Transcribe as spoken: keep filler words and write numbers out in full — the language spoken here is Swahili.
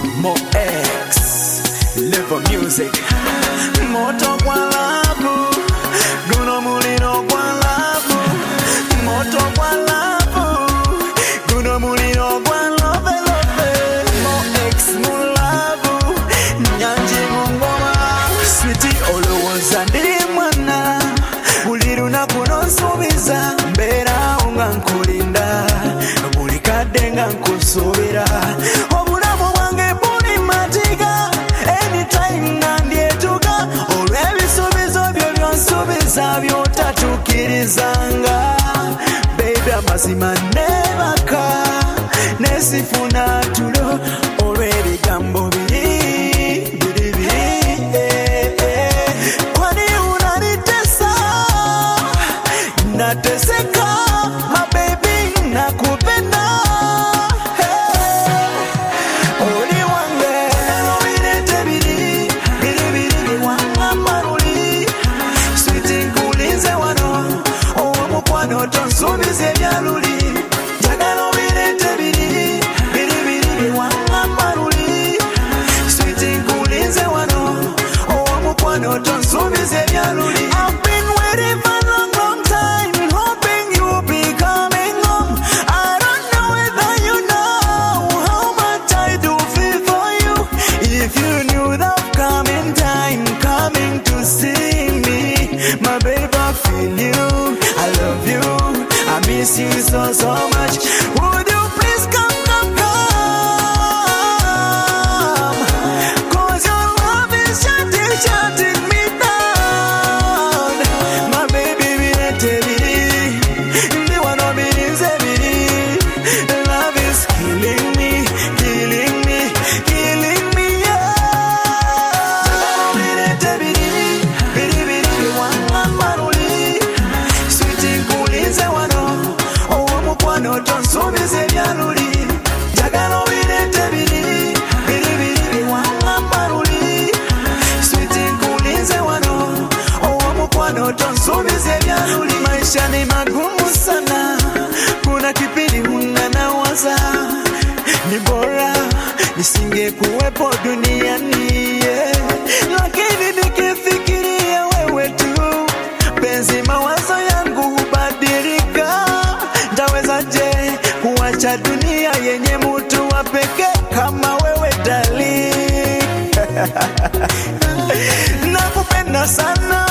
Mo X, Level Music. Moto kwa labu, guno mulino kwa labu. Moto kwa labu, guno mulino kwa love love. Mo X mulabu, nyanji mungoma. Sweetie olowoza ndi mwana, uliruna kuno nsubiza. Mbera unga nkulinda, bulikadde nga nkusubira. Obulamu bwange buli matiga, anytime nandyetuka. Olw'ebisuubizo byo byonsuubiza by'otatuukirizanga. Baby amazima neebaka, nesifuna tulo olw'ebigambo biri biri biri. Kwani unanitesa, nateseka, my baby nakupenda. Oli wange olirete biri biri biri wanga maruli. Sweetie nkulinze wano, owomukwano tonsuubiza ebyaluli. Njagala obirete biri biri biri wanga maruli. Sweetie nkulinze wano, owomukwano tonsuubiza ebyaluli. I've been waiting for a long, long time, hoping you'll be coming home. I don't know whether you know how much I do feel for you. If you knew the coming time, coming to see me, my baby, I feel you, I love you, I miss you so, so much. Would you please come, come, come? 'Cause your love is shutting, shutting me down. My baby, birete biri, ndi wano birinze biri. Love is killing me, killing me, killing me, yeah. Birete biri, biri biri wanga maruli. Sweetie nkulinze wano, owomukwano tonsuubiza ebyaluli. Njagala obirete biri, biri biri wanga maruli. Sweetie nkulinze wano, owomukwano tonsuubiza ebyaluli. Maisha ni magumu sana, kuna kipindi unanawaza ni bora nisingekuwepo duniani, yeah. Lakini nikifikiria wewe tu, penzi mawazo yangu hubadilika. Ntawezaje kuacha dunia yenye mtu wa pekee kama wewe darling? Nakupenda sana,